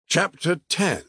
Chapter 10.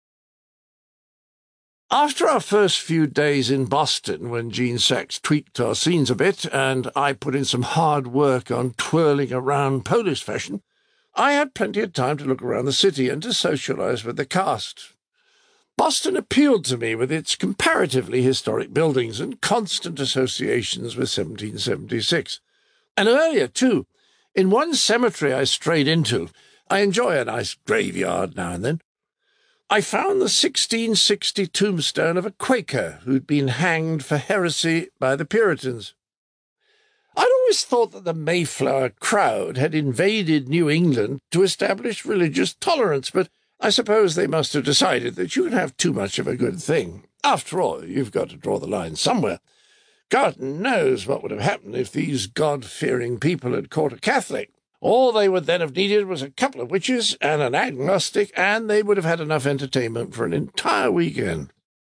After our first few days in Boston, when Gene Sachs tweaked our scenes a bit, and I put in some hard work on twirling around Polish fashion, I had plenty of time to look around the city and to socialize with the cast. Boston appealed to me with its comparatively historic buildings and constant associations with 1776. And earlier, too. In one cemetery I strayed into, I enjoy a nice graveyard now and then, I found the 1660 tombstone of a Quaker who'd been hanged for heresy by the Puritans. I'd always thought that the Mayflower crowd had invaded New England to establish religious tolerance, but I suppose they must have decided that you can have too much of a good thing. After all, you've got to draw the line somewhere. God knows what would have happened if these God-fearing people had caught a Catholic. All they would then have needed was a couple of witches and an agnostic, and they would have had enough entertainment for an entire weekend.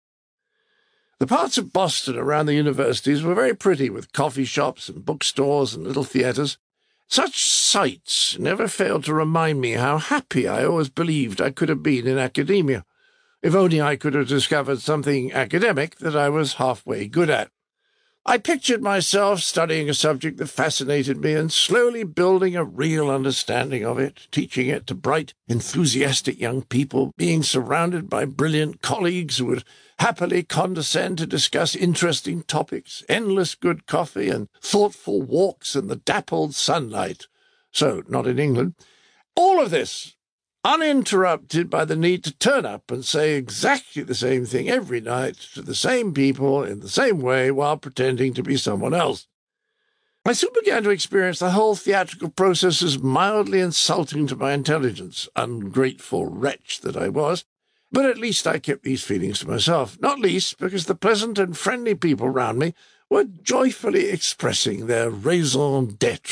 The parts of Boston around the universities were very pretty, with coffee shops and bookstores and little theatres. Such sights never failed to remind me how happy I always believed I could have been in academia, if only I could have discovered something academic that I was halfway good at. I pictured myself studying a subject that fascinated me and slowly building a real understanding of it, teaching it to bright, enthusiastic young people, being surrounded by brilliant colleagues who would happily condescend to discuss interesting topics, endless good coffee and thoughtful walks in the dappled sunlight. So, not in England. All of this uninterrupted by the need to turn up and say exactly the same thing every night to the same people in the same way while pretending to be someone else. I soon began to experience the whole theatrical process as mildly insulting to my intelligence, ungrateful wretch that I was, but at least I kept these feelings to myself, not least because the pleasant and friendly people round me were joyfully expressing their raison d'être.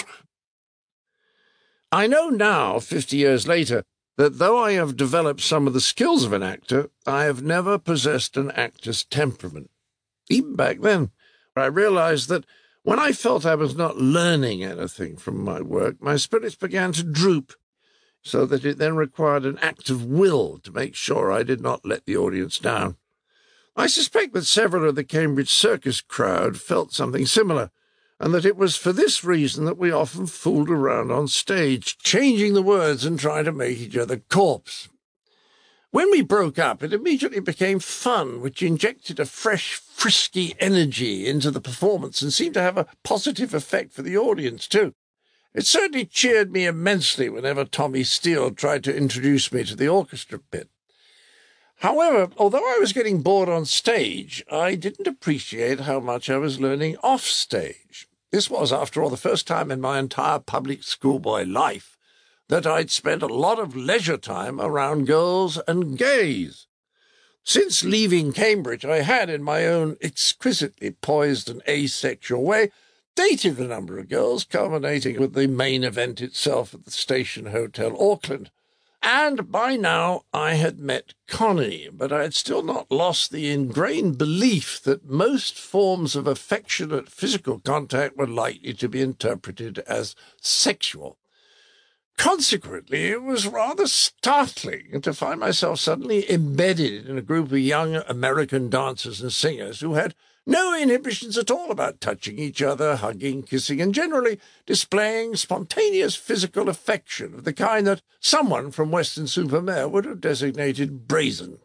I know now, 50 years later, that though I have developed some of the skills of an actor, I have never possessed an actor's temperament. Even back then, I realized that when I felt I was not learning anything from my work, my spirits began to droop, so that it then required an act of will to make sure I did not let the audience down. I suspect that several of the Cambridge circus crowd felt something similar, and that it was for this reason that we often fooled around on stage, changing the words and trying to make each other corpse. When we broke up, it immediately became fun, which injected a fresh, frisky energy into the performance and seemed to have a positive effect for the audience, too. It certainly cheered me immensely whenever Tommy Steele tried to introduce me to the orchestra pit. However, although I was getting bored on stage, I didn't appreciate how much I was learning off stage. This was, after all, the first time in my entire public schoolboy life that I'd spent a lot of leisure time around girls and gays. Since leaving Cambridge, I had, in my own exquisitely poised and asexual way, dated a number of girls, culminating with the main event itself at the Station Hotel, Auckland. And by now I had met Connie, but I had still not lost the ingrained belief that most forms of affectionate physical contact were likely to be interpreted as sexual. Consequently, it was rather startling to find myself suddenly embedded in a group of young American dancers and singers who had no inhibitions at all about touching each other, hugging, kissing, and generally displaying spontaneous physical affection of the kind that someone from Weston-super-Mare would have designated brazen.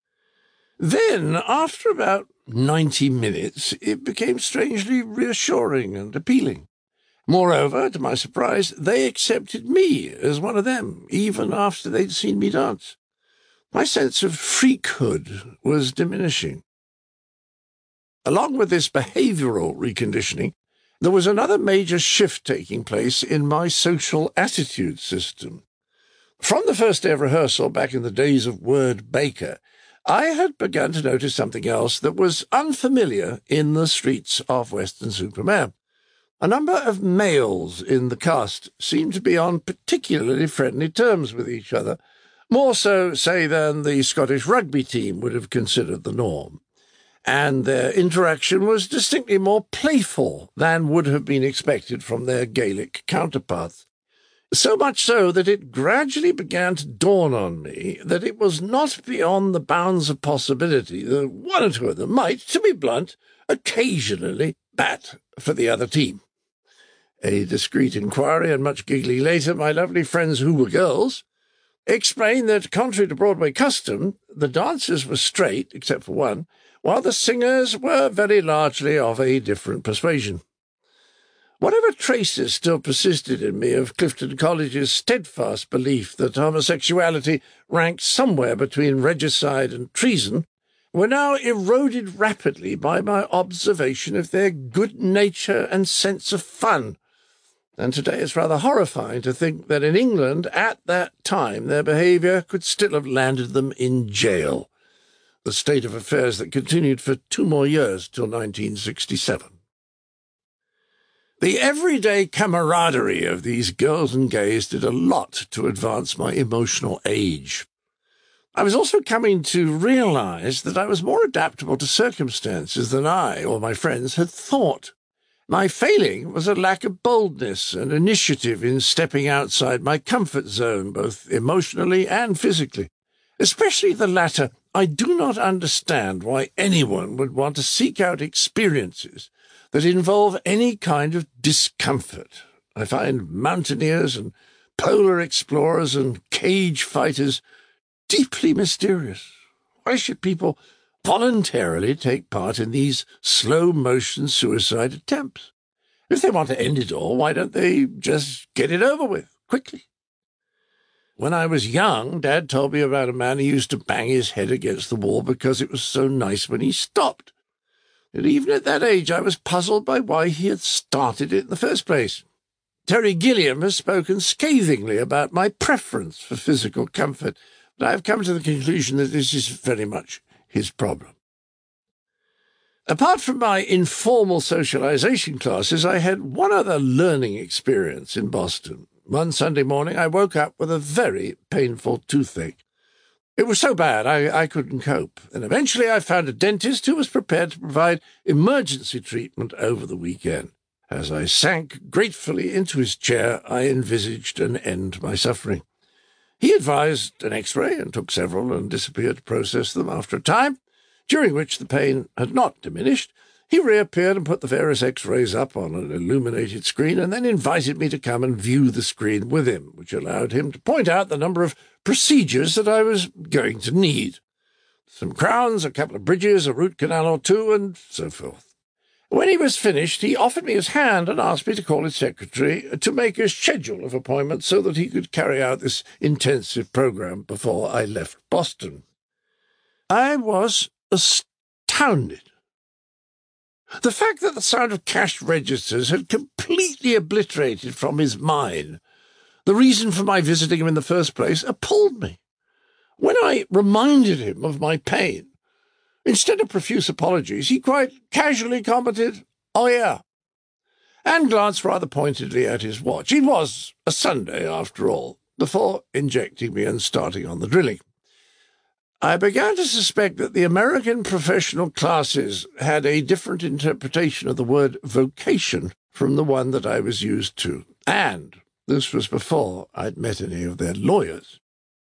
Then, after about 90 minutes, it became strangely reassuring and appealing. Moreover, to my surprise, they accepted me as one of them, even after they'd seen me dance. My sense of freakhood was diminishing. Along with this behavioral reconditioning, there was another major shift taking place in my social attitude system. From the first day of rehearsal back in the days of Word Baker, I had begun to notice something else that was unfamiliar in the streets of Weston-super-Mare. A number of males in the cast seemed to be on particularly friendly terms with each other, more so, say, than the Scottish rugby team would have considered the norm. And their interaction was distinctly more playful than would have been expected from their Gaelic counterparts. So much so that it gradually began to dawn on me that it was not beyond the bounds of possibility that one or two of them might, to be blunt, occasionally bat for the other team. A discreet inquiry and much giggling later, my lovely friends who were girls explained that, contrary to Broadway custom, the dancers were straight, except for one, while the singers were very largely of a different persuasion. Whatever traces still persisted in me of Clifton College's steadfast belief that homosexuality ranked somewhere between regicide and treason were now eroded rapidly by my observation of their good nature and sense of fun. And today it's rather horrifying to think that in England at that time their behaviour could still have landed them in jail, the state of affairs that continued for 2 more years till 1967. The everyday camaraderie of these girls and gays did a lot to advance my emotional age. I was also coming to realize that I was more adaptable to circumstances than I or my friends had thought. My failing was a lack of boldness and initiative in stepping outside my comfort zone, both emotionally and physically. Especially the latter, I do not understand why anyone would want to seek out experiences that involve any kind of discomfort. I find mountaineers and polar explorers and cage fighters deeply mysterious. Why should people voluntarily take part in these slow-motion suicide attempts? If they want to end it all, why don't they just get it over with, quickly? When I was young, Dad told me about a man who used to bang his head against the wall because it was so nice when he stopped. And even at that age, I was puzzled by why he had started it in the first place. Terry Gilliam has spoken scathingly about my preference for physical comfort, but I have come to the conclusion that this is very much his problem. Apart from my informal socialization classes, I had one other learning experience in Boston. One Sunday morning, I woke up with a very painful toothache. It was so bad I couldn't cope, and eventually I found a dentist who was prepared to provide emergency treatment over the weekend. As I sank gratefully into his chair, I envisaged an end to my suffering. He advised an X-ray and took several and disappeared to process them. After a time, during which the pain had not diminished, he reappeared and put the various X-rays up on an illuminated screen and then invited me to come and view the screen with him, which allowed him to point out the number of procedures that I was going to need. Some crowns, a couple of bridges, a root canal or two, and so forth. When he was finished, he offered me his hand and asked me to call his secretary to make a schedule of appointments so that he could carry out this intensive program before I left Boston. I was astounded. The fact that the sound of cash registers had completely obliterated from his mind the reason for my visiting him in the first place appalled me. When I reminded him of my pain, instead of profuse apologies, he quite casually commented, "Oh, yeah," and glanced rather pointedly at his watch. It was a Sunday, after all, before injecting me and starting on the drilling. I began to suspect that the American professional classes had a different interpretation of the word vocation from the one that I was used to, and this was before I'd met any of their lawyers.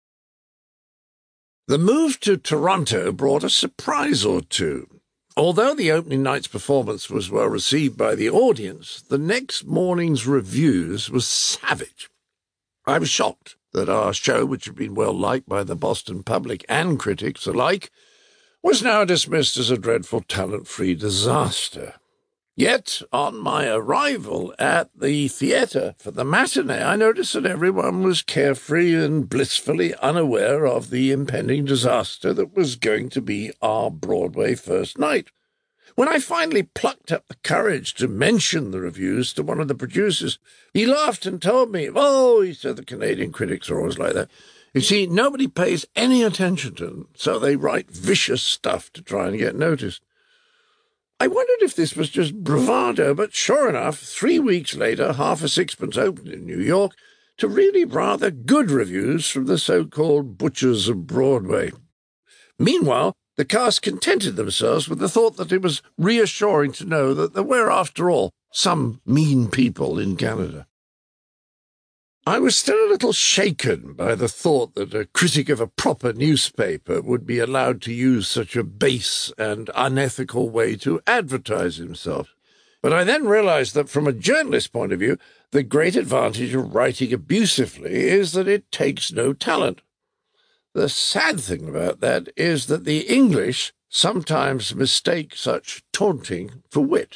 The move to Toronto brought a surprise or two. Although the opening night's performance was well received by the audience, the next morning's reviews were savage. I was shocked that our show, which had been well liked by the Boston public and critics alike, was now dismissed as a dreadful talent-free disaster. Yet, on my arrival at the theatre for the matinee, I noticed that everyone was carefree and blissfully unaware of the impending disaster that was going to be our Broadway first night. When I finally plucked up the courage to mention the reviews to one of the producers, he laughed and told me, "Oh," he said, "the Canadian critics are always like that. You see, nobody pays any attention to them, so they write vicious stuff to try and get noticed." I wondered if this was just bravado, but sure enough, 3 weeks later, Half a Sixpence opened in New York to really rather good reviews from the so-called butchers of Broadway. Meanwhile, the cast contented themselves with the thought that it was reassuring to know that there were, after all, some mean people in Canada. I was still a little shaken by the thought that a critic of a proper newspaper would be allowed to use such a base and unethical way to advertise himself. But I then realized that from a journalist's point of view, the great advantage of writing abusively is that it takes no talent. The sad thing about that is that the English sometimes mistake such taunting for wit.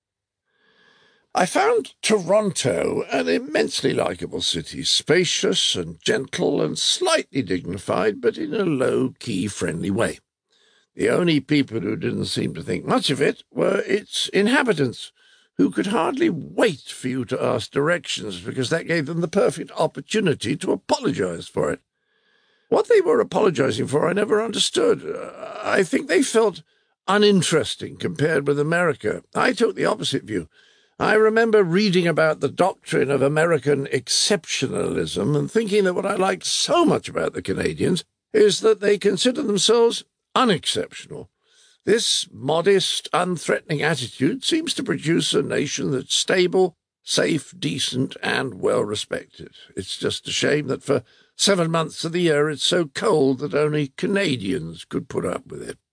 I found Toronto an immensely likeable city, spacious and gentle and slightly dignified, but in a low-key, friendly way. The only people who didn't seem to think much of it were its inhabitants, who could hardly wait for you to ask directions, because that gave them the perfect opportunity to apologize for it. What they were apologizing for I never understood. I think they felt uninteresting compared with America. I took the opposite view. I remember reading about the doctrine of American exceptionalism and thinking that what I liked so much about the Canadians is that they consider themselves unexceptional. This modest, unthreatening attitude seems to produce a nation that's stable, safe, decent, and well-respected. It's just a shame that for 7 months of the year it's so cold that only Canadians could put up with it.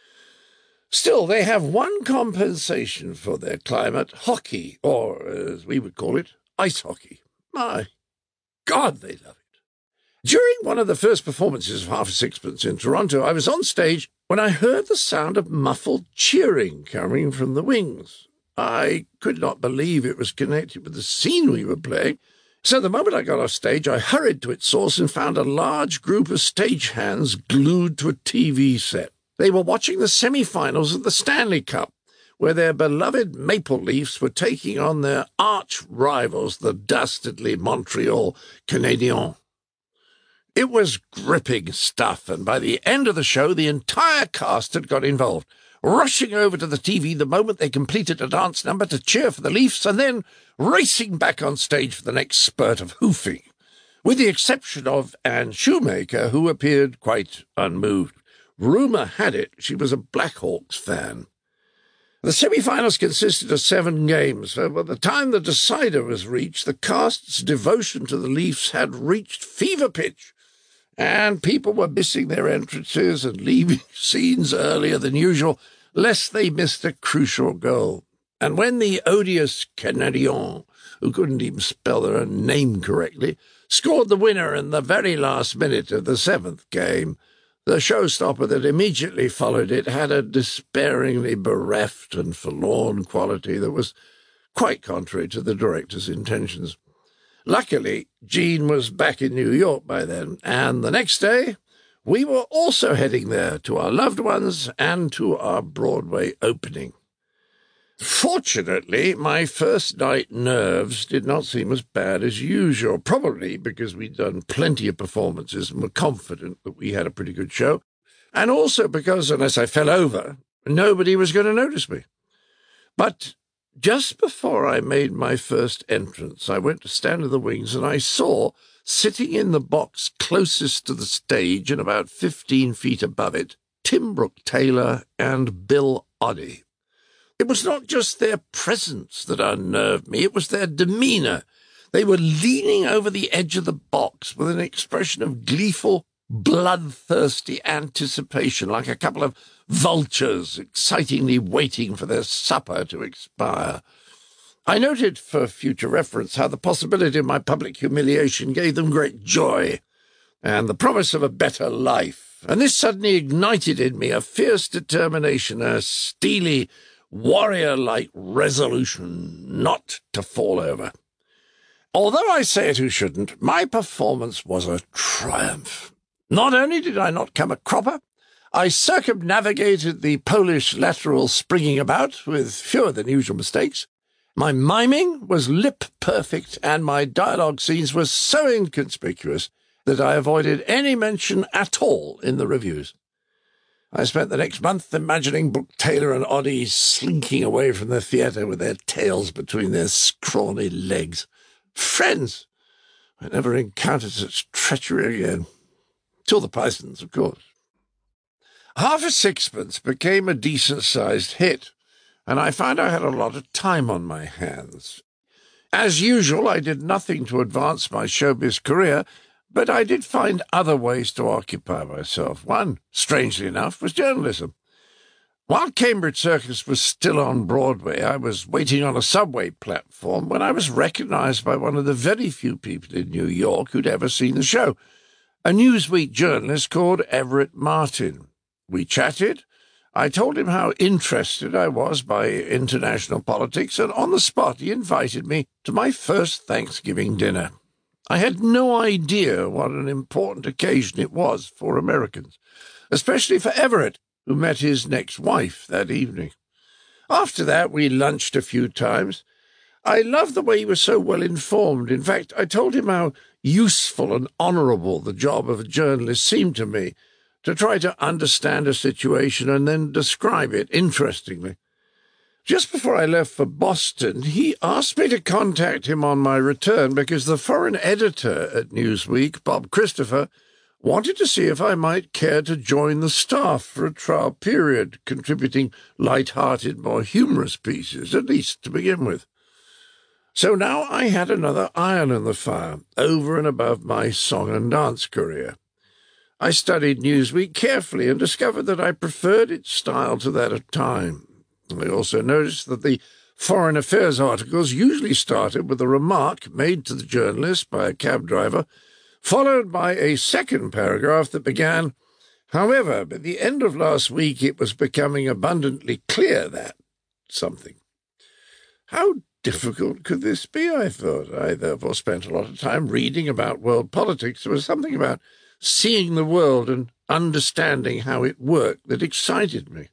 Still, they have one compensation for their climate: hockey, or, as we would call it, ice hockey. My God, they love it. During one of the first performances of Half a Sixpence in Toronto, I was on stage when I heard the sound of muffled cheering coming from the wings. I could not believe it was connected with the scene we were playing, so the moment I got off stage, I hurried to its source and found a large group of stagehands glued to a TV set. They were watching the semi-finals of the Stanley Cup, where their beloved Maple Leafs were taking on their arch-rivals, the dastardly Montreal Canadiens. It was gripping stuff, and by the end of the show, the entire cast had got involved, rushing over to the TV the moment they completed a dance number to cheer for the Leafs, and then racing back on stage for the next spurt of hoofing, with the exception of Anne Shoemaker, who appeared quite unmoved. Rumour had it she was a Blackhawks fan. The semi-finals consisted of 7 games, so by the time the decider was reached, the cast's devotion to the Leafs had reached fever pitch, and people were missing their entrances and leaving scenes earlier than usual, lest they missed a crucial goal. And when the odious Canadiens, who couldn't even spell their own name correctly, scored the winner in the very last minute of the 7th game, the showstopper that immediately followed it had a despairingly bereft and forlorn quality that was quite contrary to the director's intentions. Luckily, Jean was back in New York by then, and the next day we were also heading there to our loved ones and to our Broadway opening. Fortunately, my first night nerves did not seem as bad as usual, probably because we'd done plenty of performances and were confident that we had a pretty good show, and also because, unless I fell over, nobody was going to notice me. But just before I made my first entrance, I went to stand in the wings, and I saw, sitting in the box closest to the stage and about 15 feet above it, Tim Brooke-Taylor and Bill Oddie. It was not just their presence that unnerved me, it was their demeanour. They were leaning over the edge of the box with an expression of gleeful, bloodthirsty anticipation, like a couple of vultures excitingly waiting for their supper to expire. I noted, for future reference, how the possibility of my public humiliation gave them great joy, and the promise of a better life, and this suddenly ignited in me a fierce determination, a steely, warrior-like resolution not to fall over. Although I say it who shouldn't, my performance was a triumph. Not only did I not come a cropper, I circumnavigated the Polish lateral springing about with fewer than usual mistakes. My miming was lip-perfect, and my dialogue scenes were so inconspicuous that I avoided any mention at all in the reviews. I spent the next month imagining Brooke-Taylor and Oddie slinking away from the theatre with their tails between their scrawny legs. Friends! I never encountered such treachery again. Till the Pisons, of course. Half a Sixpence became a decent-sized hit, and I found I had a lot of time on my hands. As usual, I did nothing to advance my showbiz career, but I did find other ways to occupy myself. One, strangely enough, was journalism. While Cambridge Circus was still on Broadway, I was waiting on a subway platform when I was recognized by one of the very few people in New York who'd ever seen the show, a Newsweek journalist called Everett Martin. We chatted. I told him how interested I was by international politics, and on the spot he invited me to my first Thanksgiving dinner. I had no idea what an important occasion it was for Americans, especially for Everett, who met his next wife that evening. After that, we lunched a few times. I loved the way he was so well informed. In fact, I told him how useful and honourable the job of a journalist seemed to me, to try to understand a situation and then describe it interestingly. Just before I left for Boston, he asked me to contact him on my return because the foreign editor at Newsweek, Bob Christopher, wanted to see if I might care to join the staff for a trial period, contributing light-hearted, more humorous pieces, at least to begin with. So now I had another iron in the fire, over and above my song and dance career. I studied Newsweek carefully and discovered that I preferred its style to that of Time. I also noticed that the foreign affairs articles usually started with a remark made to the journalist by a cab driver, followed by a second paragraph that began, "However, by the end of last week it was becoming abundantly clear that something." How difficult could this be, I thought. I therefore spent a lot of time reading about world politics. There was something about seeing the world and understanding how it worked that excited me.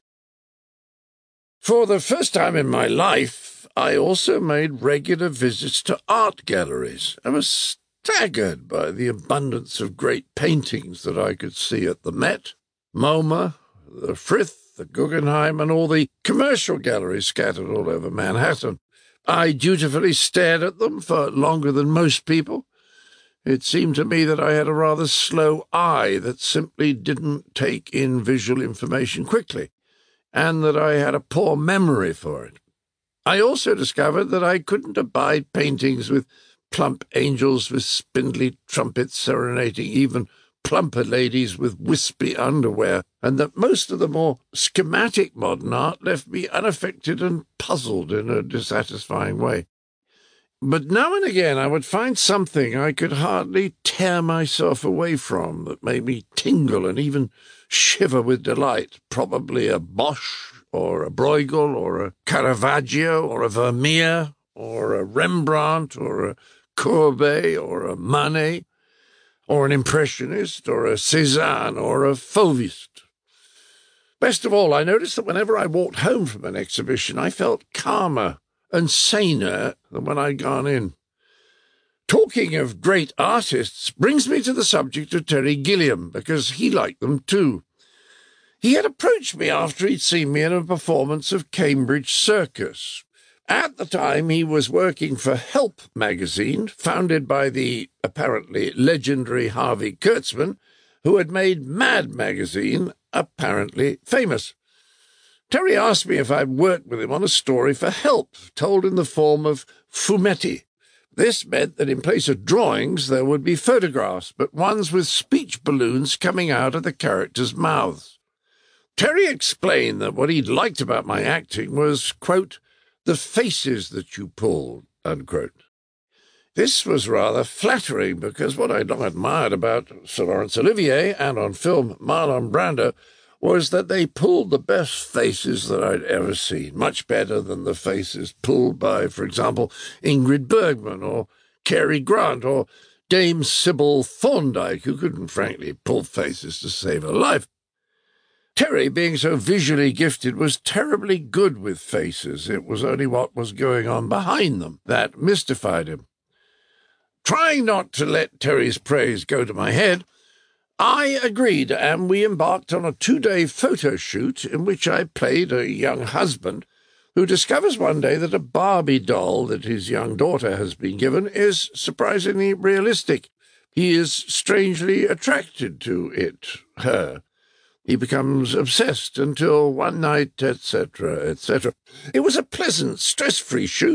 For the first time in my life, I also made regular visits to art galleries. I was staggered by the abundance of great paintings that I could see at the Met, MoMA, the Frith, the Guggenheim, and all the commercial galleries scattered all over Manhattan. I dutifully stared at them for longer than most people. It seemed to me that I had a rather slow eye that simply didn't take in visual information quickly, and that I had a poor memory for it. I also discovered that I couldn't abide paintings with plump angels with spindly trumpets serenading even plumper ladies with wispy underwear, and that most of the more schematic modern art left me unaffected and puzzled in a dissatisfying way. But now and again I would find something I could hardly tear myself away from that made me tingle and even shiver with delight, probably a Bosch or a Bruegel or a Caravaggio or a Vermeer or a Rembrandt or a Courbet or a Manet or an Impressionist or a Cézanne or a Fauviste. Best of all, I noticed that whenever I walked home from an exhibition, I felt calmer and saner than when I'd gone in. Talking of great artists brings me to the subject of Terry Gilliam, because he liked them too. He had approached me after he'd seen me in a performance of Cambridge Circus. At the time, he was working for Help magazine, founded by the apparently legendary Harvey Kurtzman, who had made Mad magazine apparently famous. Terry asked me if I'd worked with him on a story for Help, told in the form of fumetti. This meant that in place of drawings there would be photographs, but ones with speech balloons coming out of the characters' mouths. Terry explained that what he'd liked about my acting was, quote, the faces that you pulled, unquote. This was rather flattering, because what I'd long admired about Sir Laurence Olivier and on film Marlon Brando was that they pulled the best faces that I'd ever seen, much better than the faces pulled by, for example, Ingrid Bergman or Cary Grant or Dame Sybil Thorndike, who couldn't frankly pull faces to save her life. Terry, being so visually gifted, was terribly good with faces. It was only what was going on behind them that mystified him. Trying not to let Terry's praise go to my head, I agreed, and we embarked on a 2-day photo shoot in which I played a young husband who discovers one day that a Barbie doll that his young daughter has been given is surprisingly realistic. He is strangely attracted to it, her. He becomes obsessed until one night, etc., etc. It was a pleasant, stress-free shoot,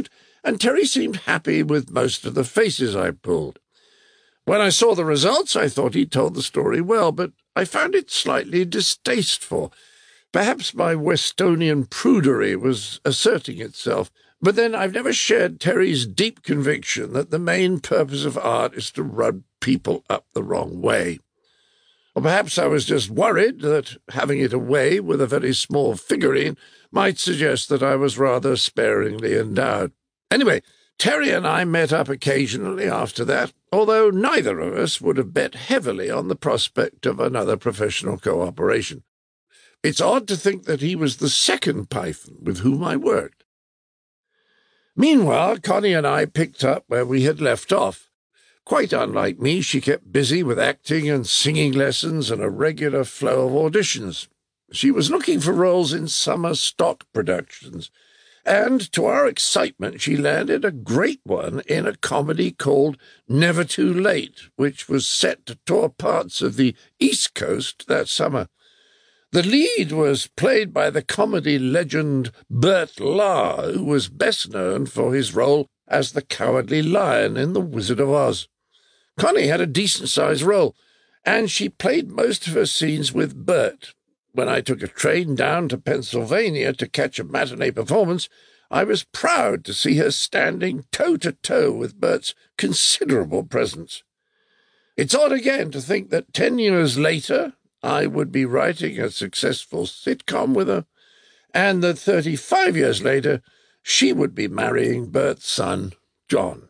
and Terry seemed happy with most of the faces I pulled. When I saw the results, I thought he'd told the story well, but I found it slightly distasteful. Perhaps my Westonian prudery was asserting itself, but then I've never shared Terry's deep conviction that the main purpose of art is to rub people up the wrong way. Or perhaps I was just worried that having it away with a very small figurine might suggest that I was rather sparingly endowed. Anyway, Terry and I met up occasionally after that, although neither of us would have bet heavily on the prospect of another professional cooperation. It's odd to think that he was the second Python with whom I worked. Meanwhile, Connie and I picked up where we had left off. Quite unlike me, she kept busy with acting and singing lessons and a regular flow of auditions. She was looking for roles in summer stock productions, and to our excitement she landed a great one in a comedy called Never Too Late, which was set to tour parts of the East Coast that summer. The lead was played by the comedy legend Bert Lahr, who was best known for his role as the Cowardly Lion in The Wizard of Oz. Connie had a decent-sized role, and she played most of her scenes with Bert. When I took a train down to Pennsylvania to catch a matinee performance, I was proud to see her standing toe-to-toe with Bert's considerable presence. It's odd again to think that 10 years later I would be writing a successful sitcom with her, and that 35 years later she would be marrying Bert's son, John.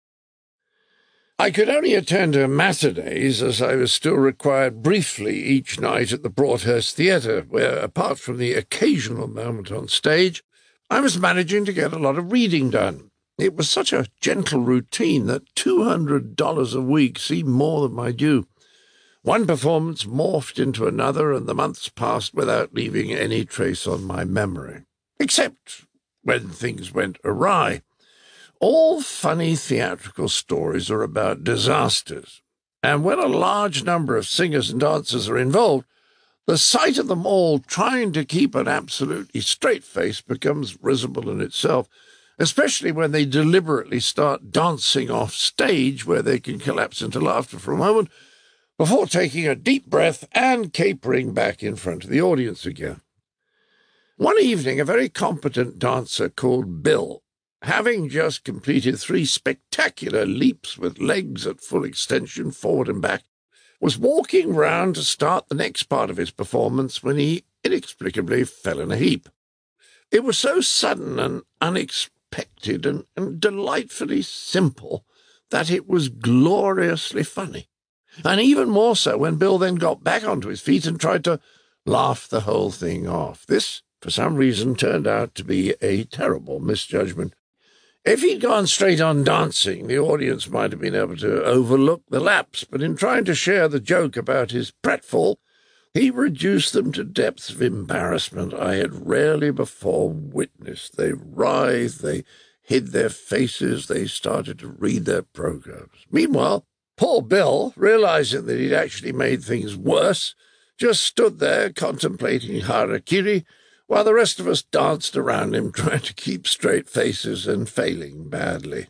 I could only attend her matinees, as I was still required briefly each night at the Broadhurst Theatre, where, apart from the occasional moment on stage, I was managing to get a lot of reading done. It was such a gentle routine that $200 a week seemed more than my due. One performance morphed into another, and the months passed without leaving any trace on my memory, except when things went awry. All funny theatrical stories are about disasters, and when a large number of singers and dancers are involved, the sight of them all trying to keep an absolutely straight face becomes risible in itself, especially when they deliberately start dancing off stage where they can collapse into laughter for a moment before taking a deep breath and capering back in front of the audience again. One evening, a very competent dancer called Bill, having just completed 3 spectacular leaps with legs at full extension forward and back, was walking round to start the next part of his performance when he inexplicably fell in a heap. It was so sudden and unexpected and delightfully simple that it was gloriously funny, and even more so when Bill then got back onto his feet and tried to laugh the whole thing off. This, for some reason, turned out to be a terrible misjudgment. If he'd gone straight on dancing, the audience might have been able to overlook the lapse, but in trying to share the joke about his pratfall, he reduced them to depths of embarrassment I had rarely before witnessed. They writhed, they hid their faces, they started to read their programs. Meanwhile, poor Bill, realizing that he'd actually made things worse, just stood there contemplating harakiri, while the rest of us danced around him trying to keep straight faces and failing badly.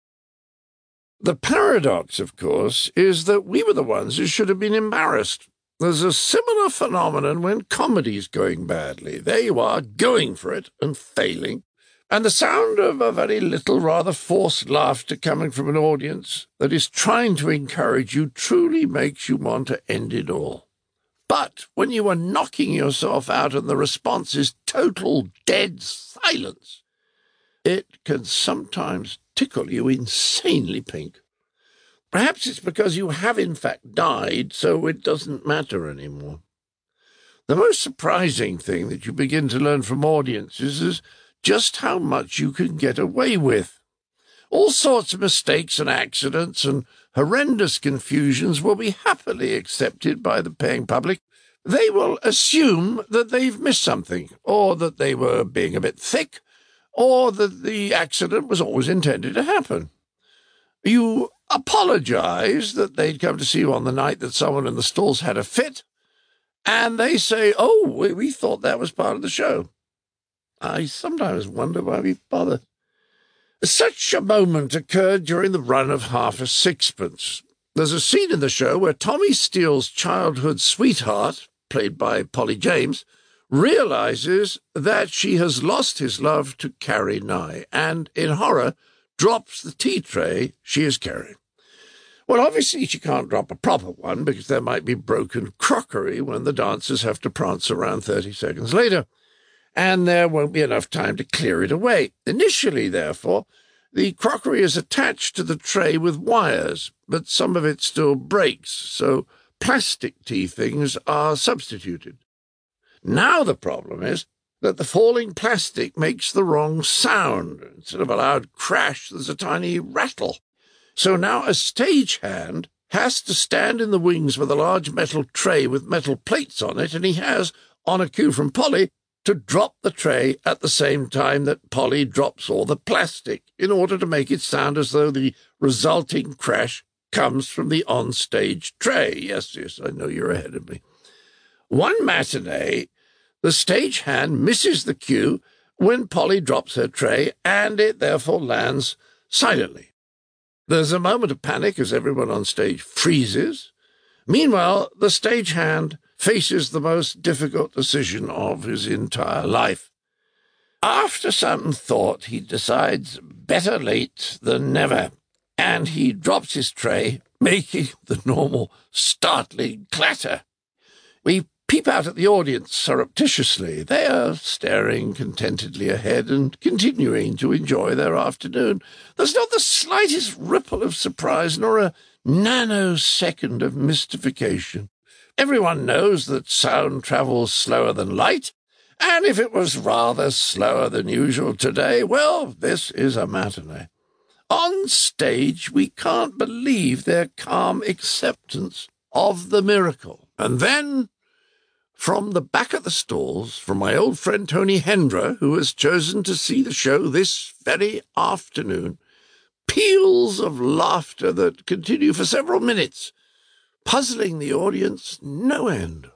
The paradox, of course, is that we were the ones who should have been embarrassed. There's a similar phenomenon when comedy's going badly. There you are, going for it and failing, and the sound of a very little, rather forced laughter coming from an audience that is trying to encourage you truly makes you want to end it all. But when you are knocking yourself out and the response is total dead silence, it can sometimes tickle you insanely pink. Perhaps it's because you have in fact died, so it doesn't matter anymore. The most surprising thing that you begin to learn from audiences is just how much you can get away with. All sorts of mistakes and accidents and horrendous confusions will be happily accepted by the paying public. They will assume that they've missed something, or that they were being a bit thick, or that the accident was always intended to happen. You apologize that they'd come to see you on the night that someone in the stalls had a fit, and they say, "Oh, we thought that was part of the show." I sometimes wonder why we bother. Such a moment occurred during the run of Half a Sixpence. There's a scene in the show where Tommy Steele's childhood sweetheart, played by Polly James, realizes that she has lost his love to Carrie Nye, and, in horror, drops the tea tray she is carrying. Well, obviously she can't drop a proper one, because there might be broken crockery when the dancers have to prance around 30 seconds later, and there won't be enough time to clear it away. Initially, therefore, the crockery is attached to the tray with wires, but some of it still breaks, so plastic tea things are substituted. Now the problem is that the falling plastic makes the wrong sound. Instead of a loud crash, there's a tiny rattle. So now a stagehand has to stand in the wings with a large metal tray with metal plates on it, and he has, on a cue from Polly, to drop the tray at the same time that Polly drops all the plastic, in order to make it sound as though the resulting crash comes from the on-stage tray. Yes, I know you're ahead of me. One matinee, the stagehand misses the cue when Polly drops her tray, and it therefore lands silently. There's a moment of panic as everyone on stage freezes. Meanwhile, the stagehand faces the most difficult decision of his entire life. After some thought, he decides better late than never, and he drops his tray, making the normal startling clatter. We peep out at the audience surreptitiously. They are staring contentedly ahead and continuing to enjoy their afternoon. There's not the slightest ripple of surprise nor a nanosecond of mystification. Everyone knows that sound travels slower than light, and if it was rather slower than usual today, well, this is a matinee. On stage, we can't believe their calm acceptance of the miracle. And then, from the back of the stalls, from my old friend Tony Hendra, who has chosen to see the show this very afternoon, peals of laughter that continue for several minutes, puzzling the audience no end.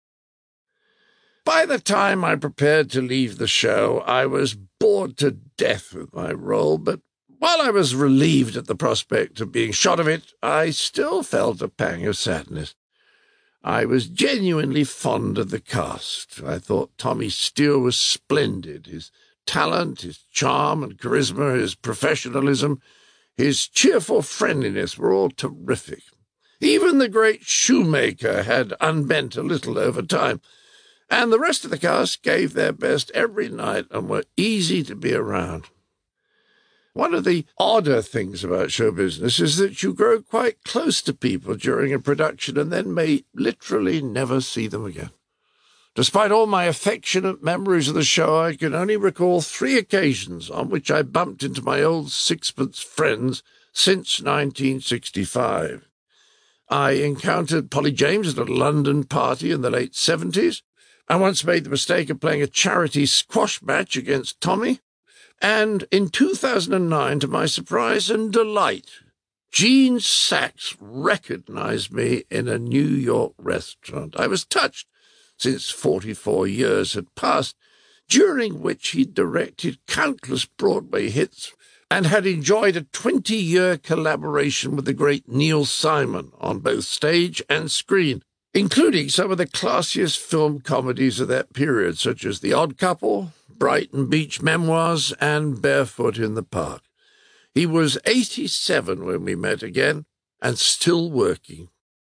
By the time I prepared to leave the show, I was bored to death with my role, but while I was relieved at the prospect of being shot of it, I still felt a pang of sadness. I was genuinely fond of the cast. I thought Tommy Steele was splendid. His talent, his charm and charisma, his professionalism, his cheerful friendliness were all terrific. Even the great shoemaker had unbent a little over time, and the rest of the cast gave their best every night and were easy to be around. One of the odder things about show business is that you grow quite close to people during a production and then may literally never see them again. Despite all my affectionate memories of the show, I can only recall 3 occasions on which I bumped into my old sixpence friends since 1965. I encountered Polly James at a London party in the late 70s. I once made the mistake of playing a charity squash match against Tommy. And in 2009, to my surprise and delight, Gene Saks recognized me in a New York restaurant. I was touched, since 44 years had passed, during which he directed countless Broadway hits and had enjoyed a 20-year collaboration with the great Neil Simon on both stage and screen, including some of the classiest film comedies of that period, such as The Odd Couple, Brighton Beach Memoirs, and Barefoot in the Park. He was 87 when we met again, and still working.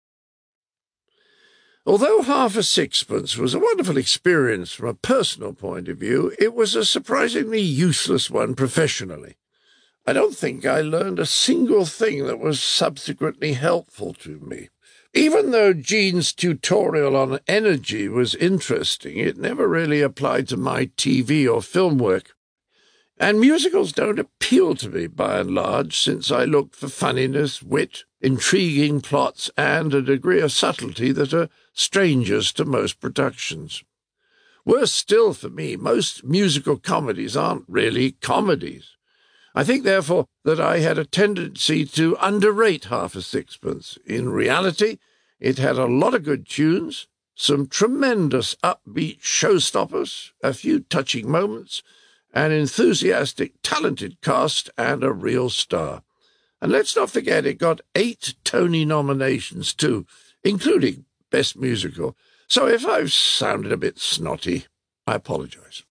Although Half a Sixpence was a wonderful experience from a personal point of view, it was a surprisingly useless one professionally. I don't think I learned a single thing that was subsequently helpful to me. Even though Gene's tutorial on energy was interesting, it never really applied to my TV or film work. And musicals don't appeal to me, by and large, since I look for funniness, wit, intriguing plots, and a degree of subtlety that are strangers to most productions. Worse still for me, most musical comedies aren't really comedies. I think, therefore, that I had a tendency to underrate Half a Sixpence. In reality, it had a lot of good tunes, some tremendous upbeat showstoppers, a few touching moments, an enthusiastic, talented cast, and a real star. And let's not forget it got 8 Tony nominations too, including Best Musical. So if I've sounded a bit snotty, I apologize.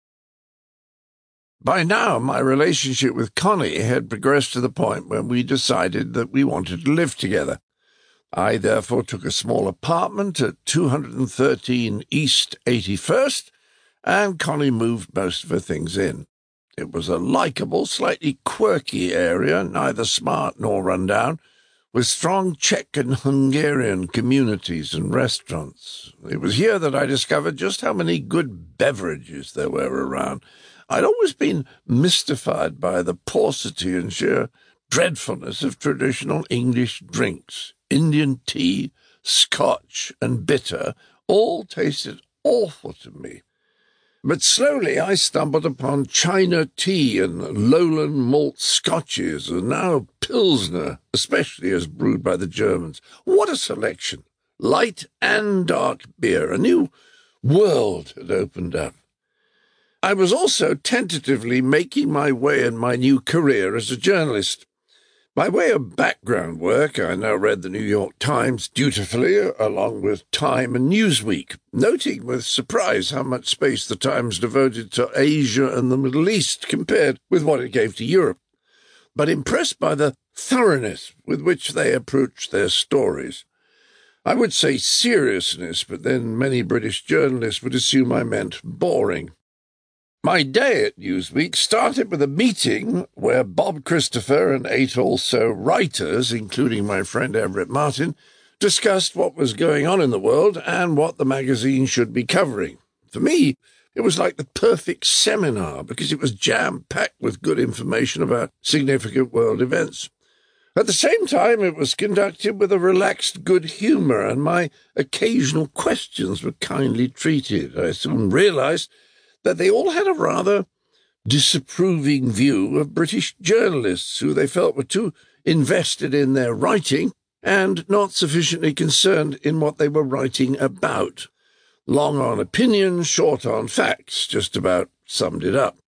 By now, my relationship with Connie had progressed to the point when we decided that we wanted to live together. I therefore took a small apartment at 213 East 81st, and Connie moved most of her things in. It was a likeable, slightly quirky area, neither smart nor run-down, with strong Czech and Hungarian communities and restaurants. It was here that I discovered just how many good beverages there were around. I'd always been mystified by the paucity and sheer dreadfulness of traditional English drinks. Indian tea, Scotch, and bitter all tasted awful to me. But slowly I stumbled upon China tea and lowland malt Scotches, and now Pilsner, especially as brewed by the Germans. What a selection! Light and dark beer. A new world had opened up. I was also tentatively making my way in my new career as a journalist. By way of background work, I now read the New York Times dutifully, along with Time and Newsweek, noting with surprise how much space the Times devoted to Asia and the Middle East compared with what it gave to Europe, but impressed by the thoroughness with which they approached their stories. I would say seriousness, but then many British journalists would assume I meant boring. My day at Newsweek started with a meeting where Bob Christopher and 8 also writers, including my friend Everett Martin, discussed what was going on in the world and what the magazine should be covering. For me, it was like the perfect seminar because it was jam-packed with good information about significant world events. At the same time, it was conducted with a relaxed good humour, and my occasional questions were kindly treated. I soon realized that they all had a rather disapproving view of British journalists who they felt were too invested in their writing and not sufficiently concerned in what they were writing about. Long on opinion, short on facts, just about summed it up.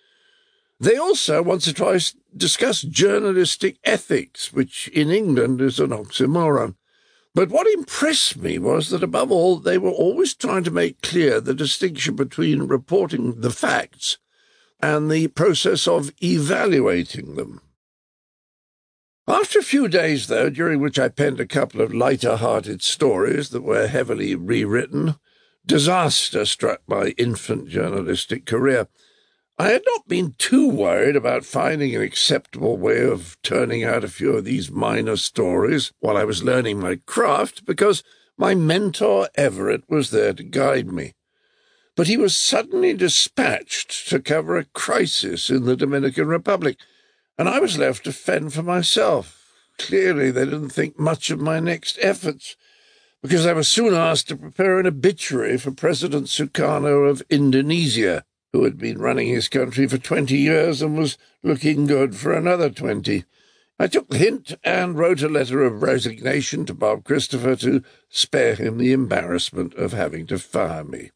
They also, once or twice, discussed journalistic ethics, which in England is an oxymoron. But what impressed me was that, above all, they were always trying to make clear the distinction between reporting the facts and the process of evaluating them. After a few days, though, during which I penned a couple of lighter-hearted stories that were heavily rewritten, disaster struck my infant journalistic career. I had not been too worried about finding an acceptable way of turning out a few of these minor stories while I was learning my craft, because my mentor Everett was there to guide me. But he was suddenly dispatched to cover a crisis in the Dominican Republic, and I was left to fend for myself. Clearly they didn't think much of my next efforts, because I was soon asked to prepare an obituary for President Sukarno of Indonesia, who had been running his country for 20 years and was looking good for another 20. I took the hint and wrote a letter of resignation to Bob Christopher to spare him the embarrassment of having to fire me.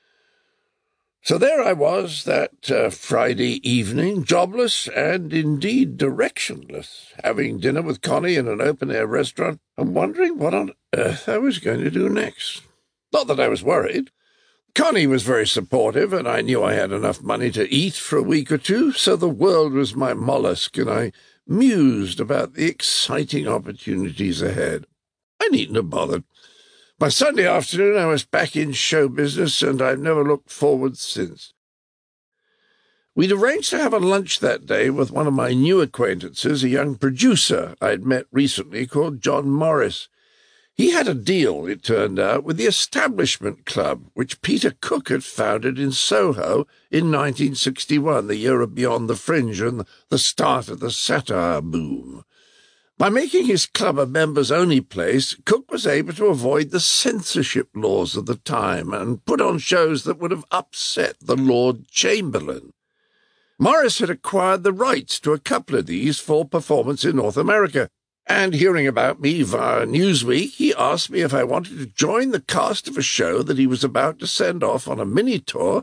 So there I was that Friday evening, jobless and indeed directionless, having dinner with Connie in an open-air restaurant and wondering what on earth I was going to do next. Not that I was worried. Connie was very supportive, and I knew I had enough money to eat for a week or two, so the world was my mollusk, and I mused about the exciting opportunities ahead. I needn't have bothered. By Sunday afternoon I was back in show business, and I've never looked forward since. We'd arranged to have a lunch that day with one of my new acquaintances, a young producer I'd met recently called John Morris. He had a deal, it turned out, with the Establishment Club, which Peter Cook had founded in Soho in 1961, the year of Beyond the Fringe and the start of the satire boom. By making his club a members-only place, Cook was able to avoid the censorship laws of the time and put on shows that would have upset the Lord Chamberlain. Morris had acquired the rights to a couple of these for performance in North America, and hearing about me via Newsweek, he asked me if I wanted to join the cast of a show that he was about to send off on a mini-tour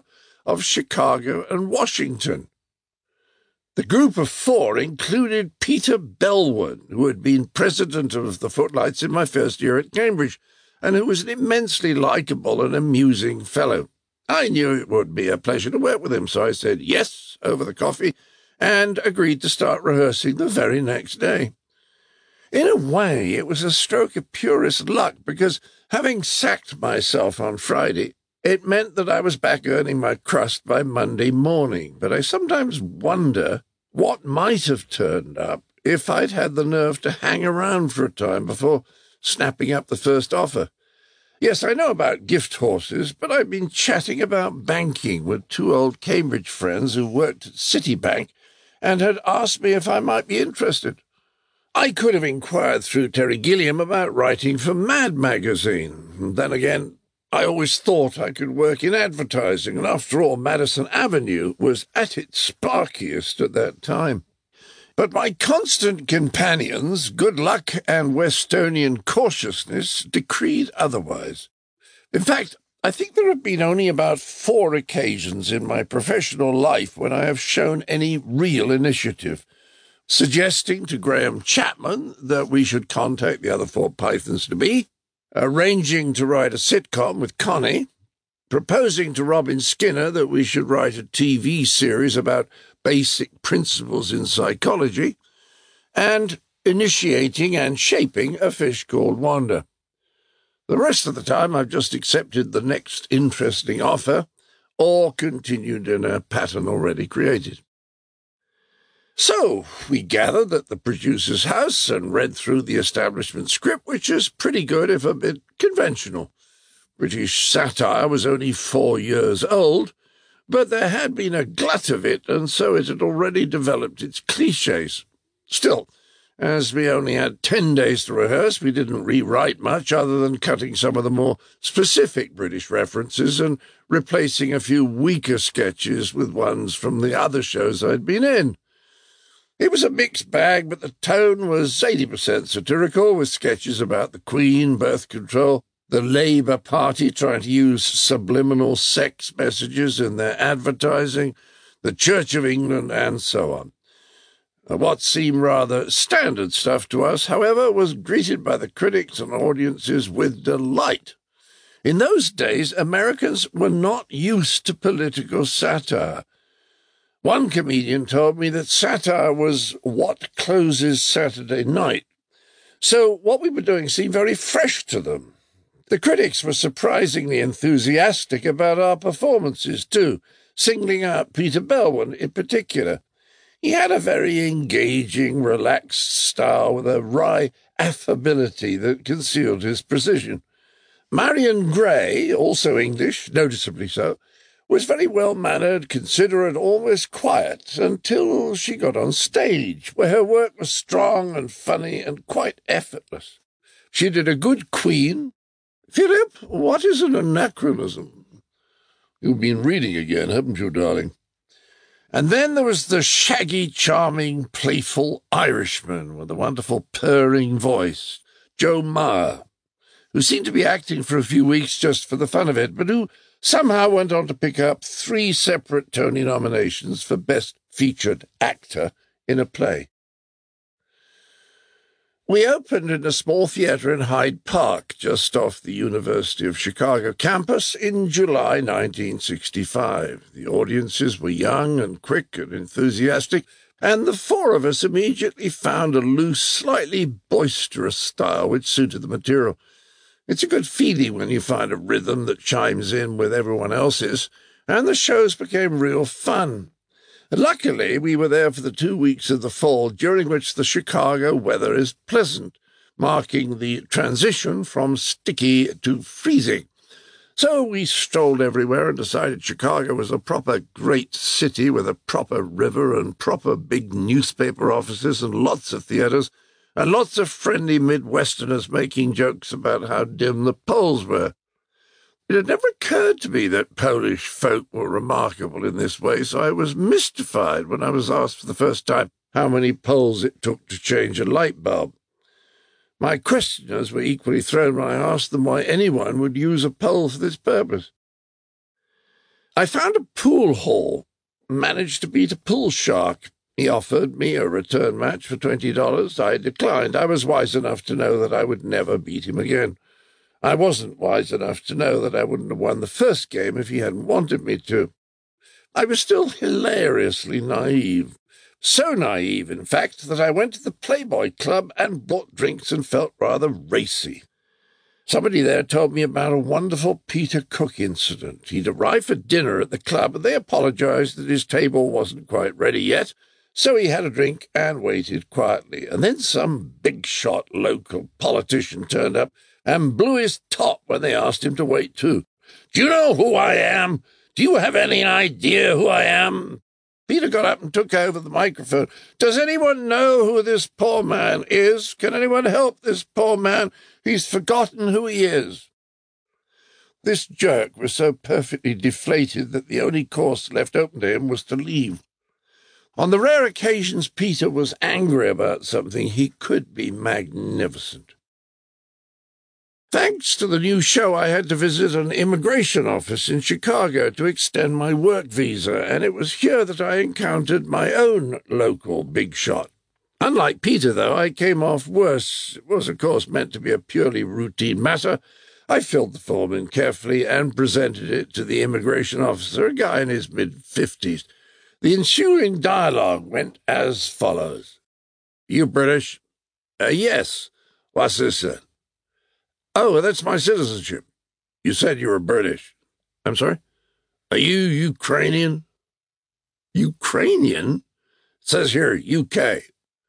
of Chicago and Washington. The group of 4 included Peter Bellwood, who had been president of the Footlights in my first year at Cambridge, and who was an immensely likable and amusing fellow. I knew it would be a pleasure to work with him, so I said yes over the coffee and agreed to start rehearsing the very next day. In a way, it was a stroke of purest luck, because having sacked myself on Friday, it meant that I was back earning my crust by Monday morning. But I sometimes wonder what might have turned up if I'd had the nerve to hang around for a time before snapping up the first offer. Yes, I know about gift horses, but I've been chatting about banking with 2 old Cambridge friends who worked at Citibank and had asked me if I might be interested. I could have inquired through Terry Gilliam about writing for Mad magazine. And then again, I always thought I could work in advertising, and after all, Madison Avenue was at its sparkiest at that time. But my constant companions, good luck and Westonian cautiousness, decreed otherwise. In fact, I think there have been only about 4 occasions in my professional life when I have shown any real initiative. Suggesting to Graham Chapman that we should contact the other 4 Pythons to be, arranging to write a sitcom with Connie, proposing to Robin Skinner that we should write a TV series about basic principles in psychology, and initiating and shaping A Fish Called Wanda. The rest of the time I've just accepted the next interesting offer, or continued in a pattern already created. So we gathered at the producer's house and read through the establishment script, which is pretty good if a bit conventional. British satire was only 4 years old, but there had been a glut of it, and so it had already developed its clichés. Still, as we only had 10 days to rehearse, we didn't rewrite much other than cutting some of the more specific British references and replacing a few weaker sketches with ones from the other shows I'd been in. It was a mixed bag, but the tone was 80% satirical, with sketches about the Queen, birth control, the Labour Party trying to use subliminal sex messages in their advertising, the Church of England, and so on. What seemed rather standard stuff to us, however, was greeted by the critics and audiences with delight. In those days, Americans were not used to political satire. One comedian told me that satire was what closes Saturday night, so what we were doing seemed very fresh to them. The critics were surprisingly enthusiastic about our performances, too, singling out Peter Bellwood in particular. He had a very engaging, relaxed style with a wry affability that concealed his precision. Marion Gray, also English, noticeably so, was very well-mannered, considerate, almost quiet, until she got on stage, where her work was strong and funny and quite effortless. She did a good Queen. Philip, what is an anachronism? You've been reading again, haven't you, darling? And then there was the shaggy, charming, playful Irishman with a wonderful purring voice, Joe Meyer, who seemed to be acting for a few weeks just for the fun of it, but who somehow went on to pick up 3 separate Tony nominations for Best Featured Actor in a Play. We opened in a small theatre in Hyde Park, just off the University of Chicago campus, in July 1965. The audiences were young and quick and enthusiastic, and the 4 of us immediately found a loose, slightly boisterous style which suited the material. It's a good feeling when you find a rhythm that chimes in with everyone else's, and the shows became real fun. Luckily, we were there for the 2 weeks of the fall, during which the Chicago weather is pleasant, marking the transition from sticky to freezing. So we strolled everywhere and decided Chicago was a proper great city with a proper river and proper big newspaper offices and lots of theatres, and lots of friendly Midwesterners making jokes about how dim the polls were. It had never occurred to me that Polish folk were remarkable in this way, so I was mystified when I was asked for the first time how many poles it took to change a light bulb. My questioners were equally thrown when I asked them why anyone would use a pole for this purpose. I found a pool hall, managed to beat a pool shark. He offered me a return match for $20. I declined. I was wise enough to know that I would never beat him again. I wasn't wise enough to know that I wouldn't have won the first game if he hadn't wanted me to. I was still hilariously naive. So naive, in fact, that I went to the Playboy Club and bought drinks and felt rather racy. Somebody there told me about a wonderful Peter Cook incident. He'd arrived for dinner at the club, and they apologized that his table wasn't quite ready yet, so he had a drink and waited quietly. And then some big-shot local politician turned up and blew his top when they asked him to wait too. "Do you know who I am? Do you have any idea who I am?" Peter got up and took over the microphone. "Does anyone know who this poor man is? Can anyone help this poor man? He's forgotten who he is." This jerk was so perfectly deflated that the only course left open to him was to leave. On the rare occasions Peter was angry about something, he could be magnificent. Thanks to the new show, I had to visit an immigration office in Chicago to extend my work visa, and it was here that I encountered my own local big shot. Unlike Peter, though, I came off worse. It was, of course, meant to be a purely routine matter. I filled the form in carefully and presented it to the immigration officer, a guy in his mid-50s. The ensuing dialogue went as follows. "You British?" "Yes. What's this, then?" "Oh, that's my citizenship." "You said you were British." "I'm sorry? Are you Ukrainian?" "Ukrainian? It says here, UK."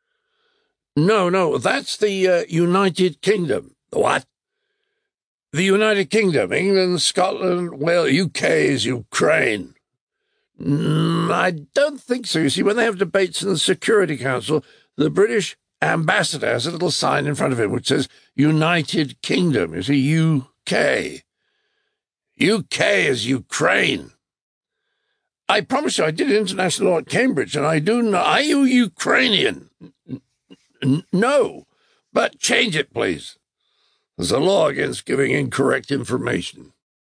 No, that's the United Kingdom." "The what?" "The United Kingdom. England, Scotland, Wales, UK is Ukraine." I don't think so. You see, when they have debates in the Security Council, the British ambassador has a little sign in front of him which says United Kingdom. You see, UK. UK is Ukraine. I promise you, I did international law at Cambridge, and I do know. Are you Ukrainian? No, but change it, please. There's a law against giving incorrect information.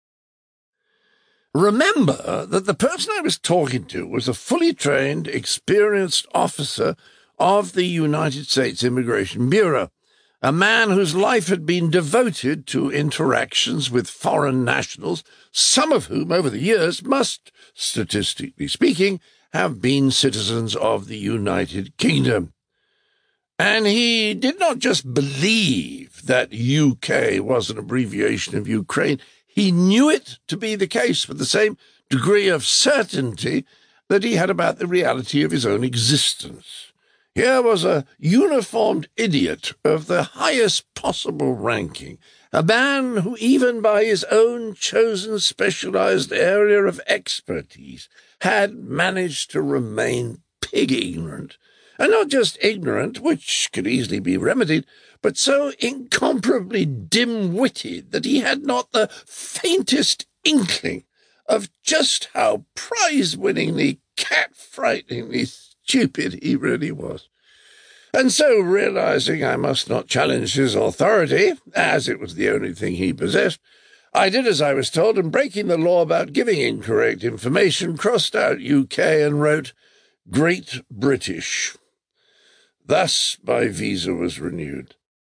Remember that the person I was talking to was a fully trained, experienced officer of the United States Immigration Bureau, a man whose life had been devoted to interactions with foreign nationals, some of whom, over the years, must, statistically speaking, have been citizens of the United Kingdom. And he did not just believe that UK was an abbreviation of Ukraine. He knew it to be the case with the same degree of certainty that he had about the reality of his own existence. Here was a uniformed idiot of the highest possible ranking, a man who, even by his own chosen specialized area of expertise, had managed to remain pig-ignorant. And not just ignorant, which could easily be remedied, but so incomparably dim-witted that he had not the faintest inkling of just how prize-winningly, cat-frighteningly stupid he really was. And so, realizing I must not challenge his authority, as it was the only thing he possessed, I did as I was told, and breaking the law about giving incorrect information, crossed out UK and wrote Great British. Thus my visa was renewed.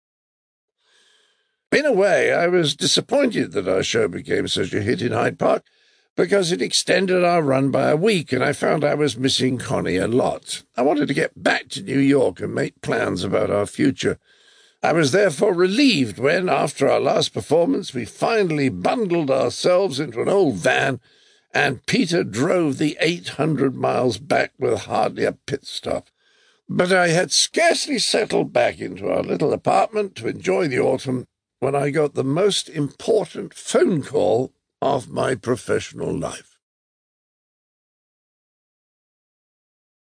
In a way, I was disappointed that our show became such a hit in Hyde Park, because it extended our run by a week, and I found I was missing Connie a lot. I wanted to get back to New York and make plans about our future. I was therefore relieved when, after our last performance, we finally bundled ourselves into an old van, and Peter drove the 800 miles back with hardly a pit stop. But I had scarcely settled back into our little apartment to enjoy the autumn when I got the most important phone call of my professional life.